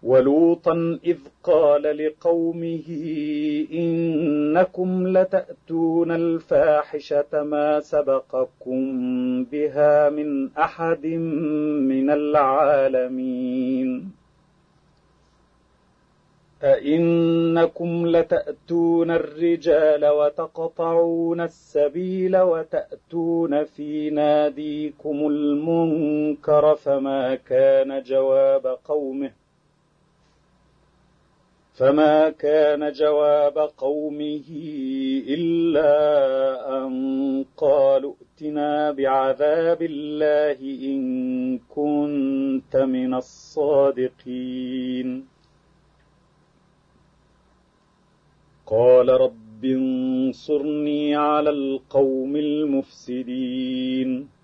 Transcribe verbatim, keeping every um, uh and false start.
ولوطا إذ قال لقومه إنكم لتأتون الفاحشة ما سبقكم بها من أحد من العالمين أئنكم لتأتون الرجال وتقطعون السبيل وتأتون في ناديكم المنكر فما كان جواب قومه فما كان جواب قومه إلا أن قالوا ائتنا بعذاب الله إن كنت من الصادقين قال رب انصرني على القوم المفسدين